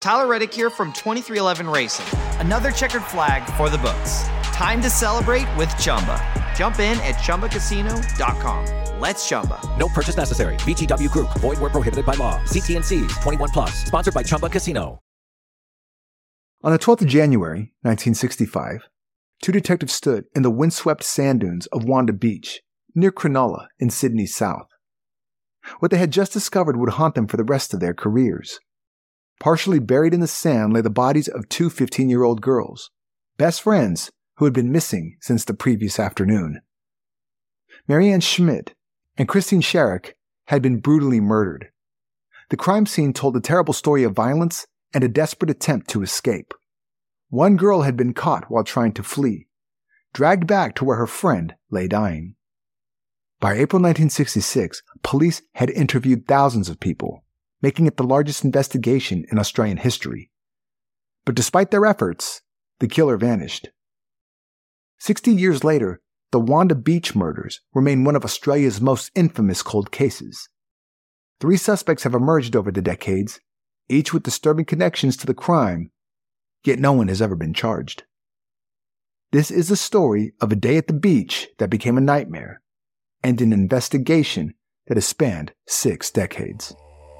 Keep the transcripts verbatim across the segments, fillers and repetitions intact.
Tyler Reddick here from twenty-three eleven Racing. Another checkered flag for the books. Time to celebrate with Chumba. Jump in at Chumba Casino dot com. Let's Chumba. No purchase necessary. V G W Group. Void where prohibited by law. See T and C's. twenty-one plus. Sponsored by Chumba Casino. On the twelfth of January, nineteen sixty-five, two detectives stood in the windswept sand dunes of Wanda Beach, near Cronulla in Sydney's south. What they had just discovered would haunt them for the rest of their careers. Partially buried in the sand lay the bodies of two fifteen-year-old girls, best friends who had been missing since the previous afternoon. Marianne Schmidt and Christine Sharrock had been brutally murdered. The crime scene told a terrible story of violence and a desperate attempt to escape. One girl had been caught while trying to flee, dragged back to where her friend lay dying. By April nineteen sixty-six, police had interviewed thousands of people, making it the largest investigation in Australian history. But despite their efforts, the killer vanished. Sixty years later, the Wanda Beach murders remain one of Australia's most infamous cold cases. Three suspects have emerged over the decades, each with disturbing connections to the crime, yet no one has ever been charged. This is the story of a day at the beach that became a nightmare, and an investigation that has spanned six decades.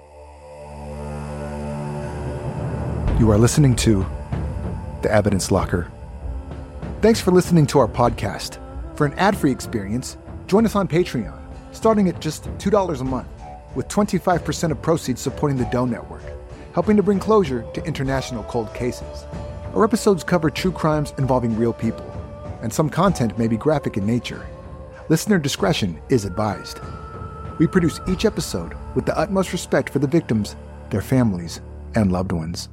You are listening to The Evidence Locker. Thanks for listening to our podcast. For an ad-free experience, join us on Patreon, starting at just two dollars a month, with twenty-five percent of proceeds supporting the Doe Network, helping to bring closure to international cold cases. Our episodes cover true crimes involving real people, and some content may be graphic in nature. Listener discretion is advised. We produce each episode with the utmost respect for the victims, their families, and loved ones.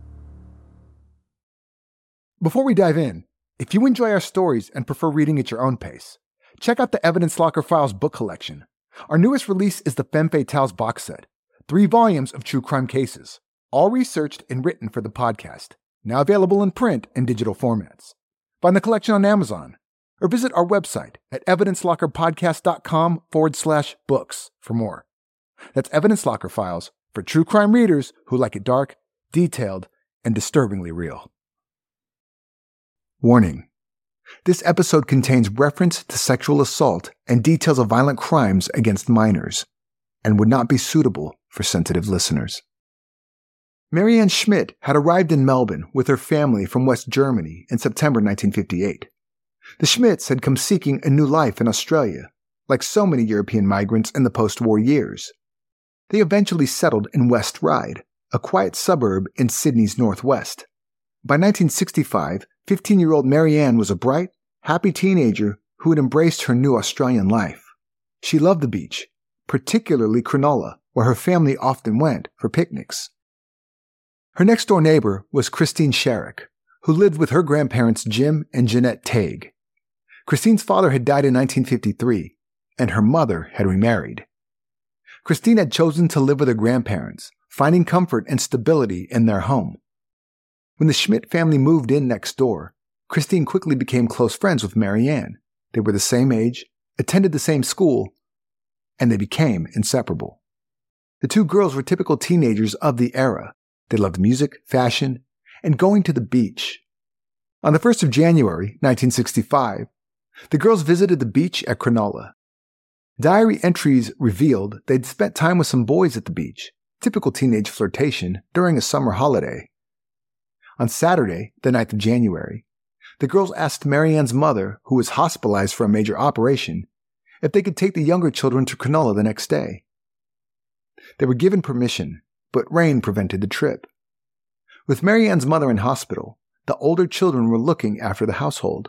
Before we dive in, if you enjoy our stories and prefer reading at your own pace, check out the Evidence Locker Files book collection. Our newest release is the Femme Fatales box set, three volumes of true crime cases, all researched and written for the podcast, now available in print and digital formats. Find the collection on Amazon, or visit our website at evidencelockerpodcast.com forward slash books for more. That's Evidence Locker Files for true crime readers who like it dark, detailed, and disturbingly real. Warning. This episode contains reference to sexual assault and details of violent crimes against minors, and would not be suitable for sensitive listeners. Marianne Schmidt had arrived in Melbourne with her family from West Germany in September nineteen fifty-eight. The Schmidts had come seeking a new life in Australia, like so many European migrants in the post-war years. They eventually settled in West Ryde, a quiet suburb in Sydney's northwest. By nineteen sixty-five, fifteen-year-old Marianne was a bright, happy teenager who had embraced her new Australian life. She loved the beach, particularly Cronulla, where her family often went for picnics. Her next-door neighbor was Christine Sharrock, who lived with her grandparents Jim and Jeanette Tague. Christine's father had died in nineteen fifty-three, and her mother had remarried. Christine had chosen to live with her grandparents, finding comfort and stability in their home. When the Schmidt family moved in next door, Christine quickly became close friends with Marianne. They were the same age, attended the same school, and they became inseparable. The two girls were typical teenagers of the era. They loved music, fashion, and going to the beach. On the first of January, nineteen sixty-five, the girls visited the beach at Cronulla. Diary entries revealed they'd spent time with some boys at the beach, typical teenage flirtation, during a summer holiday. On Saturday, the ninth of January, the girls asked Marianne's mother, who was hospitalized for a major operation, if they could take the younger children to Cronulla the next day. They were given permission, but rain prevented the trip. With Marianne's mother in hospital, the older children were looking after the household.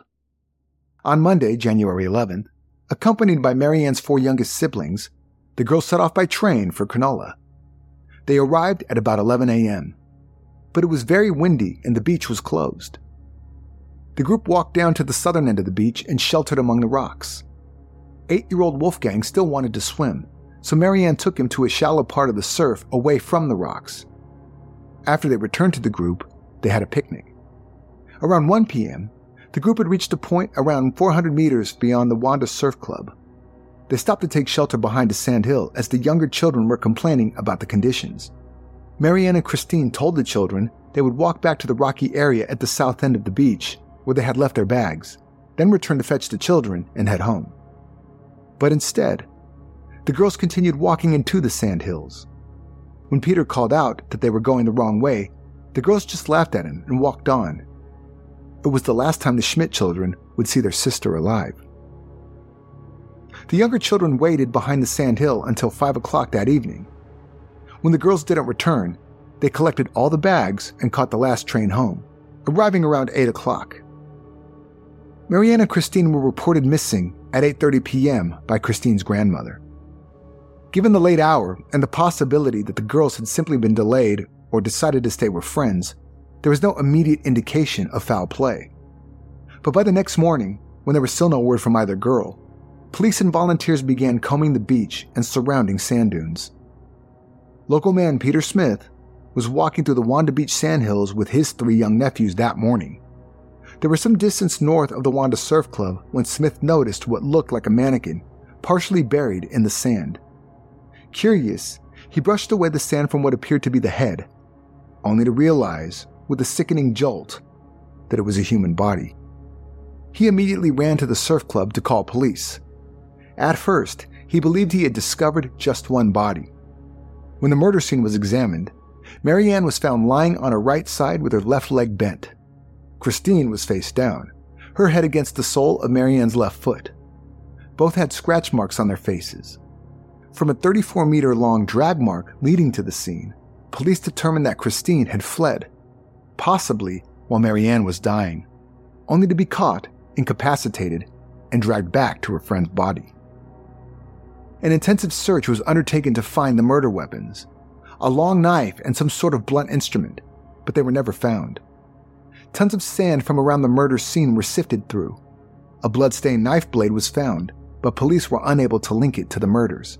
On Monday, January eleventh, accompanied by Marianne's four youngest siblings, the girls set off by train for Cronulla. They arrived at about eleven a.m., but it was very windy and the beach was closed. The group walked down to the southern end of the beach and sheltered among the rocks. Eight-year-old Wolfgang still wanted to swim, so Marianne took him to a shallow part of the surf away from the rocks. After they returned to the group, they had a picnic. Around one p.m., the group had reached a point around four hundred meters beyond the Wanda Surf Club. They stopped to take shelter behind a sand hill as the younger children were complaining about the conditions. Marianne and Christine told the children they would walk back to the rocky area at the south end of the beach where they had left their bags, then return to fetch the children and head home. But instead, the girls continued walking into the sand hills. When Peter called out that they were going the wrong way, the girls just laughed at him and walked on. It was the last time the Schmidt children would see their sister alive. The younger children waited behind the sand hill until five o'clock that evening. When the girls didn't return, they collected all the bags and caught the last train home, arriving around eight o'clock. Marianne and Christine were reported missing at eight thirty p.m. by Christine's grandmother. Given the late hour and the possibility that the girls had simply been delayed or decided to stay with friends, there was no immediate indication of foul play. But by the next morning, when there was still no word from either girl, police and volunteers began combing the beach and surrounding sand dunes. Local man Peter Smith was walking through the Wanda Beach sandhills with his three young nephews that morning. They were some distance north of the Wanda Surf Club when Smith noticed what looked like a mannequin, partially buried in the sand. Curious, he brushed away the sand from what appeared to be the head, only to realize, with a sickening jolt, that it was a human body. He immediately ran to the surf club to call police. At first, he believed he had discovered just one body. When the murder scene was examined, Marianne was found lying on her right side with her left leg bent. Christine was face down, her head against the sole of Marianne's left foot. Both had scratch marks on their faces. From a thirty-four meter long drag mark leading to the scene, police determined that Christine had fled, possibly while Marianne was dying, only to be caught, incapacitated, and dragged back to her friend's body. An intensive search was undertaken to find the murder weapons, a long knife and some sort of blunt instrument, but they were never found. Tons of sand from around the murder scene were sifted through. A blood-stained knife blade was found, but police were unable to link it to the murders.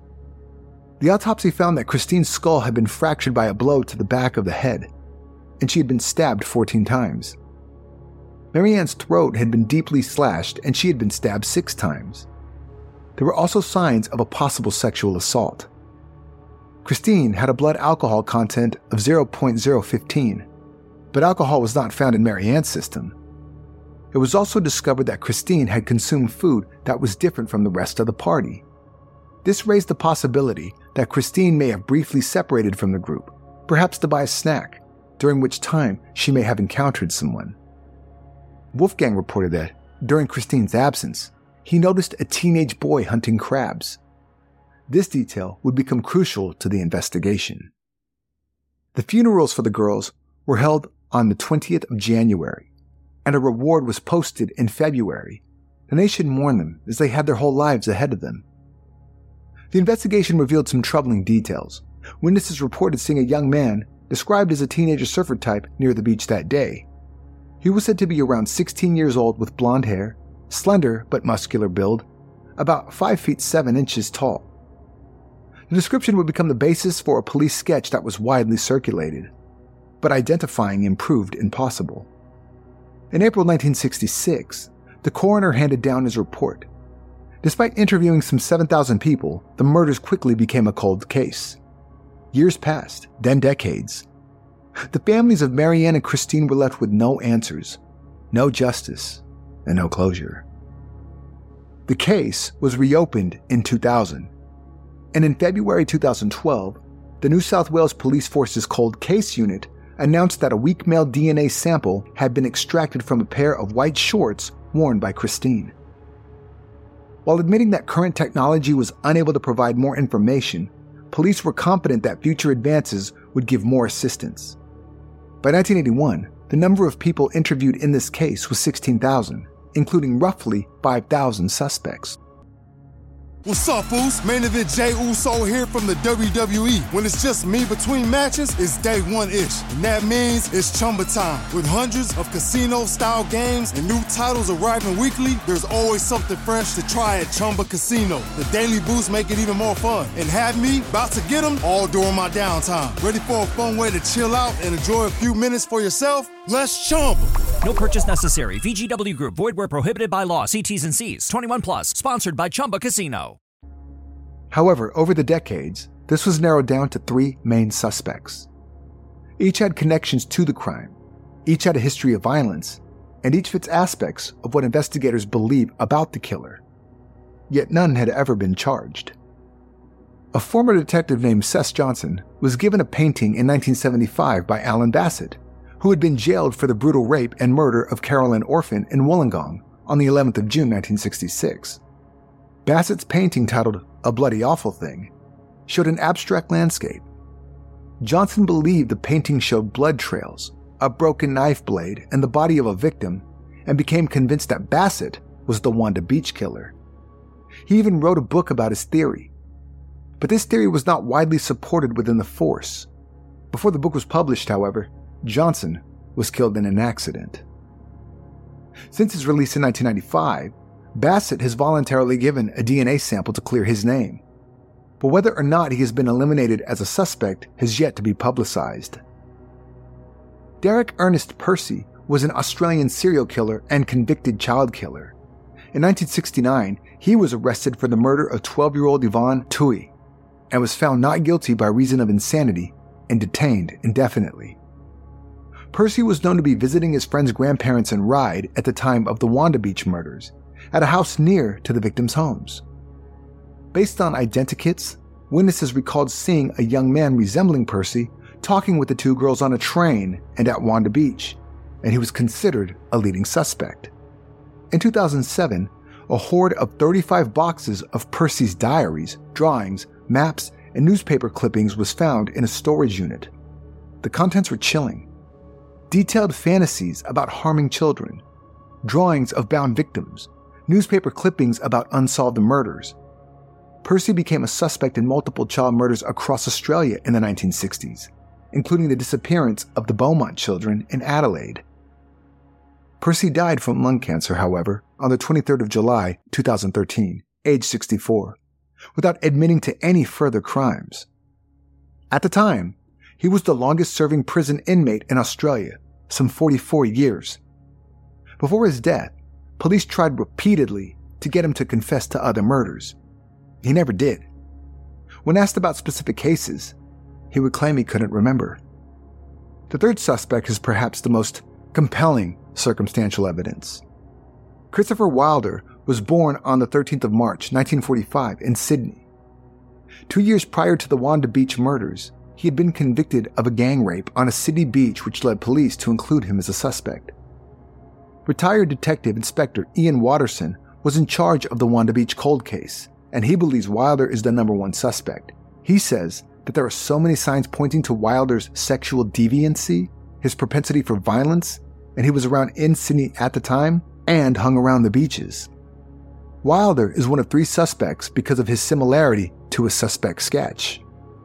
The autopsy found that Christine's skull had been fractured by a blow to the back of the head, and she had been stabbed fourteen times. Marianne's throat had been deeply slashed, and she had been stabbed six times. There were also signs of a possible sexual assault. Christine had a blood alcohol content of zero point zero one five, but alcohol was not found in Marianne's system. It was also discovered that Christine had consumed food that was different from the rest of the party. This raised the possibility that Christine may have briefly separated from the group, perhaps to buy a snack, during which time she may have encountered someone. Wolfgang reported that, during Christine's absence, he noticed a teenage boy hunting crabs. This detail would become crucial to the investigation. The funerals for the girls were held on the twentieth of January, and a reward was posted in February. The nation mourned them as they had their whole lives ahead of them. The investigation revealed some troubling details. Witnesses reported seeing a young man, described as a teenager surfer type, near the beach that day. He was said to be around sixteen years old with blonde hair, slender but muscular build, about five feet seven inches tall. The description would become the basis for a police sketch that was widely circulated, but identifying him proved impossible. In April nineteen sixty-six, the coroner handed down his report. Despite interviewing some seven thousand people, the murders quickly became a cold case. Years passed, then decades. The families of Marianne and Christine were left with no answers, no justice, and no closure. The case was reopened in two thousand, and in February two thousand twelve, the New South Wales Police Force's Cold Case Unit announced that a weak male D N A sample had been extracted from a pair of white shorts worn by Christine. While admitting that current technology was unable to provide more information, police were confident that future advances would give more assistance. By nineteen eighty-one, the number of people interviewed in this case was sixteen thousand, including roughly five thousand suspects. What's up, fools? Main event Jey Uso here from the W W E. When it's just me between matches, it's day one-ish. And that means it's Chumba time. With hundreds of casino-style games and new titles arriving weekly, there's always something fresh to try at Chumba Casino. The daily boosts make it even more fun. And have me about to get them all during my downtime. Ready for a fun way to chill out and enjoy a few minutes for yourself? Let's Chumba. No purchase necessary. V G W Group. Void where prohibited by law. See T's and C's. twenty-one plus. Sponsored by Chumba Casino. However, over the decades, this was narrowed down to three main suspects. Each had connections to the crime, each had a history of violence, and each fits aspects of what investigators believe about the killer. Yet none had ever been charged. A former detective named Seth Johnson was given a painting in nineteen seventy-five by Alan Bassett, who had been jailed for the brutal rape and murder of Carolyn Orphan in Wollongong on the eleventh of June nineteen sixty-six. Bassett's painting, titled A Bloody Awful Thing, showed an abstract landscape. Johnson believed the painting showed blood trails, a broken knife blade, and the body of a victim, and became convinced that Bassett was the Wanda Beach killer. He even wrote a book about his theory. But this theory was not widely supported within the force. Before the book was published, however, Johnson was killed in an accident. Since his release in nineteen ninety-five, Bassett has voluntarily given a D N A sample to clear his name. But whether or not he has been eliminated as a suspect has yet to be publicized. Derek Ernest Percy was an Australian serial killer and convicted child killer. In nineteen sixty-nine, he was arrested for the murder of twelve-year-old Yvonne Tui and was found not guilty by reason of insanity and detained indefinitely. Percy was known to be visiting his friend's grandparents in Ryde at the time of the Wanda Beach murders, at a house near to the victims' homes. Based on identikits, witnesses recalled seeing a young man resembling Percy talking with the two girls on a train and at Wanda Beach, and he was considered a leading suspect. In two thousand seven, a hoard of thirty-five boxes of Percy's diaries, drawings, maps, and newspaper clippings was found in a storage unit. The contents were chilling. Detailed fantasies about harming children, drawings of bound victims, newspaper clippings about unsolved murders. Percy became a suspect in multiple child murders across Australia in the nineteen sixties, including the disappearance of the Beaumont children in Adelaide. Percy died from lung cancer, however, on the twenty-third of July, two thousand thirteen, age sixty-four, without admitting to any further crimes. At the time, he was the longest-serving prison inmate in Australia, some forty-four years. Before his death, police tried repeatedly to get him to confess to other murders. He never did. When asked about specific cases, he would claim he couldn't remember. The third suspect is perhaps the most compelling circumstantial evidence. Christopher Wilder was born on the thirteenth of March, nineteen forty-five, in Sydney. Two years prior to the Wanda Beach murders, he had been convicted of a gang rape on a Sydney beach, which led police to include him as a suspect. Retired Detective Inspector Ian Watterson was in charge of the Wanda Beach cold case, and he believes Wilder is the number one suspect. He says that there are so many signs pointing to Wilder's sexual deviancy, his propensity for violence, and he was around in Sydney at the time and hung around the beaches. Wilder is one of three suspects because of his similarity to a suspect sketch.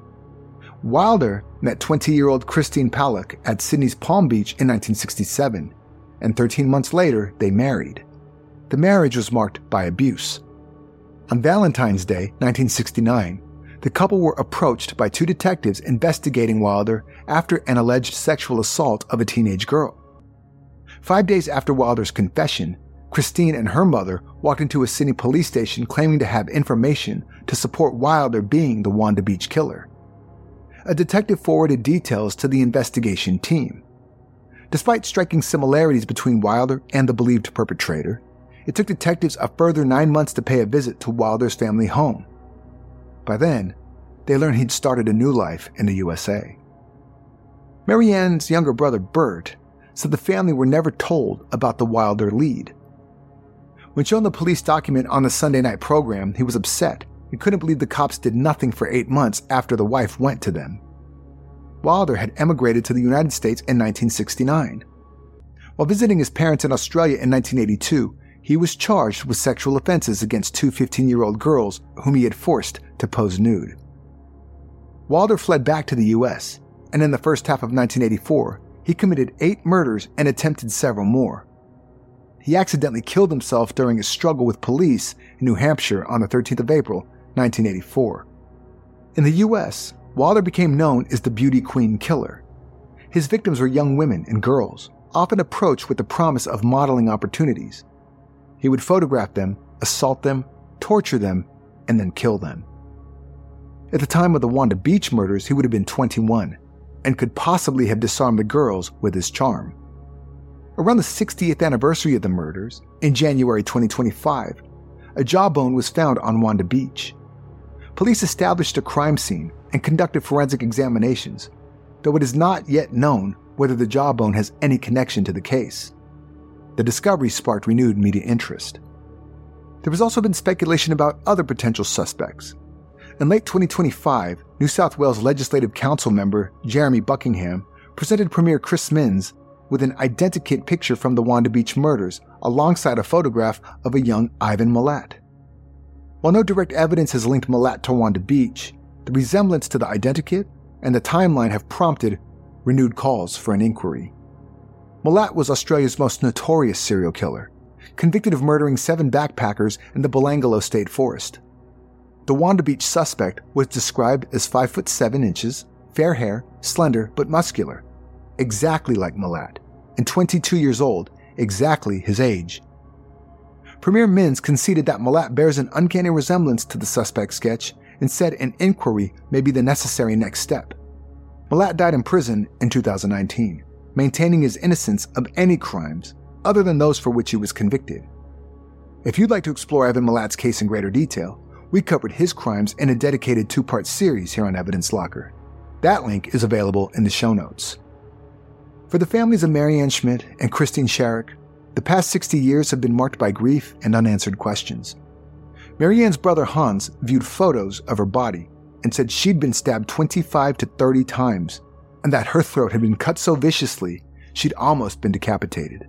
Wilder met twenty-year-old Christine Palak at Sydney's Palm Beach in nineteen sixty-seven, and thirteen months later, they married. The marriage was marked by abuse. On Valentine's Day, nineteen sixty-nine, the couple were approached by two detectives investigating Wilder after an alleged sexual assault of a teenage girl. Five days after Wilder's confession, Christine and her mother walked into a Sydney police station claiming to have information to support Wilder being the Wanda Beach killer. A detective forwarded details to the investigation team. Despite striking similarities between Wilder and the believed perpetrator, it took detectives a further nine months to pay a visit to Wilder's family home. By then, they learned he'd started a new life in the U S A. Marianne's younger brother, Bert, said the family were never told about the Wilder lead. When shown the police document on the Sunday night program, he was upset. He couldn't believe the cops did nothing for eight months after the wife went to them. Wilder had emigrated to the United States in nineteen sixty-nine. While visiting his parents in Australia in nineteen eighty-two, he was charged with sexual offenses against two fifteen-year-old girls whom he had forced to pose nude. Wilder fled back to the U S, and in the first half of nineteen eighty-four, he committed eight murders and attempted several more. He accidentally killed himself during a struggle with police in New Hampshire on the thirteenth of April, nineteen eighty-four. In the U S, Wilder became known as the Beauty Queen Killer. His victims were young women and girls, often approached with the promise of modeling opportunities. He would photograph them, assault them, torture them, and then kill them. At the time of the Wanda Beach murders, he would have been twenty-one and could possibly have disarmed the girls with his charm. Around the sixtieth anniversary of the murders, in January twenty twenty-five, a jawbone was found on Wanda Beach. Police established a crime scene and conducted forensic examinations, though it is not yet known whether the jawbone has any connection to the case. The discovery sparked renewed media interest. There has also been speculation about other potential suspects. In late twenty twenty-five, New South Wales Legislative Council member Jeremy Buckingham presented Premier Chris Minns with an identikit picture from the Wanda Beach murders alongside a photograph of a young Ivan Milat. While no direct evidence has linked Milat to Wanda Beach, the resemblance to the identikit and the timeline have prompted renewed calls for an inquiry. Milat was Australia's most notorious serial killer, convicted of murdering seven backpackers in the Belangolo State Forest. The Wanda Beach suspect was described as five foot seven inches, fair hair, slender but muscular, exactly like Milat, and twenty-two years old, exactly his age. Premier Minns conceded that Milat bears an uncanny resemblance to the suspect sketch and said an inquiry may be the necessary next step. Milat died in prison in two thousand nineteen, maintaining his innocence of any crimes other than those for which he was convicted. If you'd like to explore Ivan Milat's case in greater detail, we covered his crimes in a dedicated two-part series here on Evidence Locker. That link is available in the show notes. For the families of Marianne Schmidt and Christine Sharrock, the past sixty years have been marked by grief and unanswered questions. Marianne's brother Hans viewed photos of her body and said she'd been stabbed twenty-five to thirty times and that her throat had been cut so viciously she'd almost been decapitated.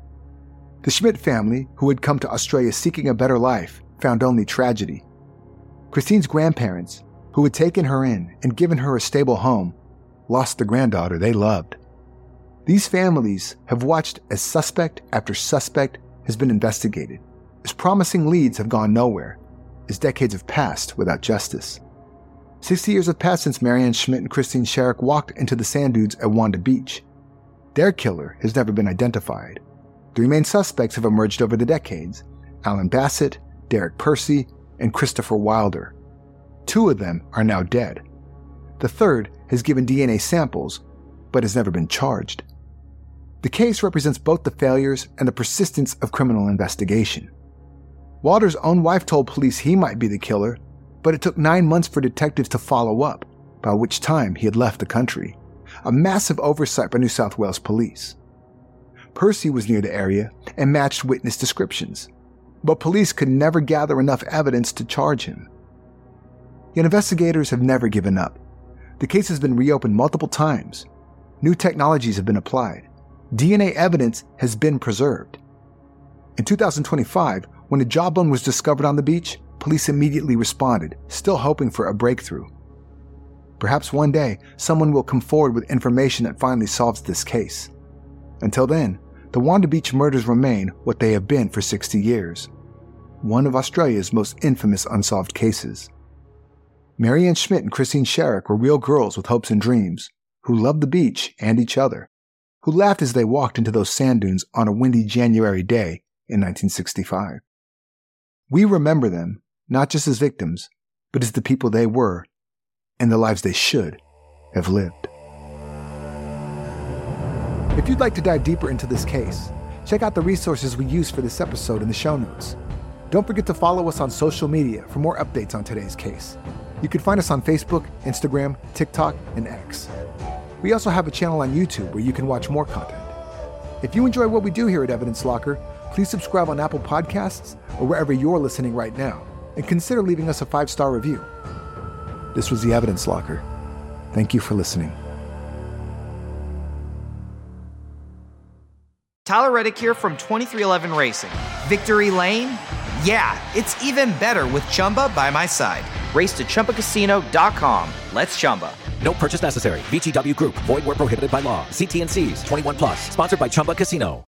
The Schmidt family, who had come to Australia seeking a better life, found only tragedy. Christine's grandparents, who had taken her in and given her a stable home, lost the granddaughter they loved. These families have watched as suspect after suspect has been investigated, as promising leads have gone nowhere, as decades have passed without justice. Sixty years have passed since Marianne Schmidt and Christine Sharrock walked into the sand dunes at Wanda Beach. Their killer has never been identified. The remaining suspects have emerged over the decades: Alan Bassett, Derek Percy, and Christopher Wilder. Two of them are now dead. The third has given D N A samples, but has never been charged. The case represents both the failures and the persistence of criminal investigation. Wilder's own wife told police he might be the killer, but it took nine months for detectives to follow up, by which time he had left the country. A massive oversight by New South Wales police. Percy was near the area and matched witness descriptions, but police could never gather enough evidence to charge him. Yet investigators have never given up. The case has been reopened multiple times. New technologies have been applied. D N A evidence has been preserved. In two thousand twenty-five, when a jawbone was discovered on the beach, police immediately responded, still hoping for a breakthrough. Perhaps one day, someone will come forward with information that finally solves this case. Until then, the Wanda Beach murders remain what they have been for sixty years. One of Australia's most infamous unsolved cases. Marianne Schmidt and Christine Sharrock were real girls with hopes and dreams, who loved the beach and each other, who laughed as they walked into those sand dunes on a windy January day in nineteen sixty-five. We remember them, not just as victims, but as the people they were, and the lives they should have lived. If you'd like to dive deeper into this case, check out the resources we used for this episode in the show notes. Don't forget to follow us on social media for more updates on today's case. You can find us on Facebook, Instagram, TikTok, and X. We also have a channel on YouTube where you can watch more content. If you enjoy what we do here at Evidence Locker, please subscribe on Apple Podcasts or wherever you're listening right now, and consider leaving us a five-star review. This was the Evidence Locker. Thank you for listening. Tyler Reddick here from twenty-three eleven Racing. Victory Lane? Yeah, it's even better with Chumba by my side. Race to Chumba Casino dot com. Let's Chumba. No purchase necessary. V G W Group. Void where prohibited by law. See T and C's. twenty-one plus. Sponsored by Chumba Casino.